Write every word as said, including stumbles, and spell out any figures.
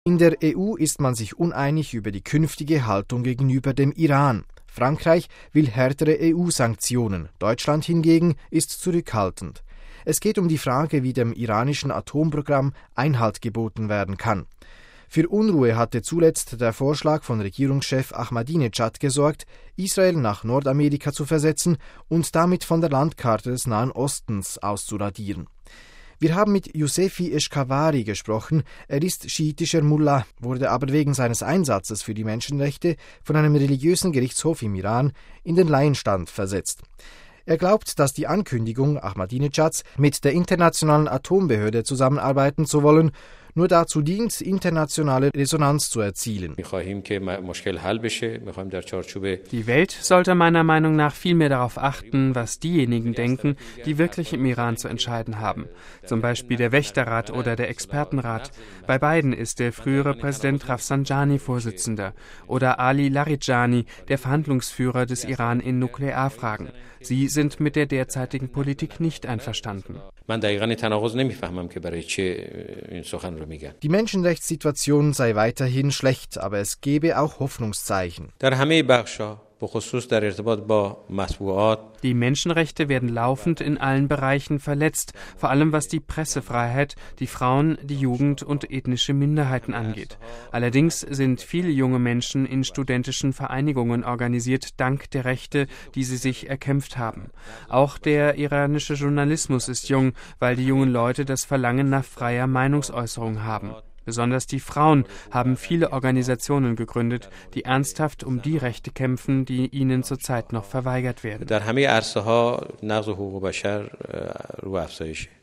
In der E U ist man sich uneinig über die künftige Haltung gegenüber dem Iran. Frankreich will härtere E U-Sanktionen, Deutschland hingegen ist zurückhaltend. Es geht um die Frage, wie dem iranischen Atomprogramm Einhalt geboten werden kann. Für Unruhe hatte zuletzt der Vorschlag von Regierungschef Ahmadinejad gesorgt, Israel nach Nordamerika zu versetzen und damit von der Landkarte des Nahen Ostens auszuradieren. Wir haben mit Yousefi Eshkavari gesprochen. Er ist schiitischer Mullah, wurde aber wegen seines Einsatzes für die Menschenrechte von einem religiösen Gerichtshof im Iran in den Laienstand versetzt. Er glaubt, dass die Ankündigung Ahmadinejads, mit der Internationalen Atombehörde zusammenarbeiten zu wollen, nur dazu dient, internationale Resonanz zu erzielen. Die Welt sollte meiner Meinung nach viel mehr darauf achten, was diejenigen denken, die wirklich im Iran zu entscheiden haben. Zum Beispiel der Wächterrat oder der Expertenrat. Bei beiden ist der frühere Präsident Rafsanjani Vorsitzender oder Ali Larijani, der Verhandlungsführer des Iran in Nuklearfragen. Sie sind mit der derzeitigen Politik nicht einverstanden. Die Menschenrechtssituation sei weiterhin schlecht, aber es gebe auch Hoffnungszeichen. Die Menschenrechte werden laufend in allen Bereichen verletzt, vor allem was die Pressefreiheit, die Frauen, die Jugend und ethnische Minderheiten angeht. Allerdings sind viele junge Menschen in studentischen Vereinigungen organisiert, dank der Rechte, die sie sich erkämpft haben. Auch der iranische Journalismus ist jung, weil die jungen Leute das Verlangen nach freier Meinungsäußerung haben. Besonders die Frauen haben viele Organisationen gegründet, die ernsthaft um die Rechte kämpfen, die ihnen zurzeit noch verweigert werden.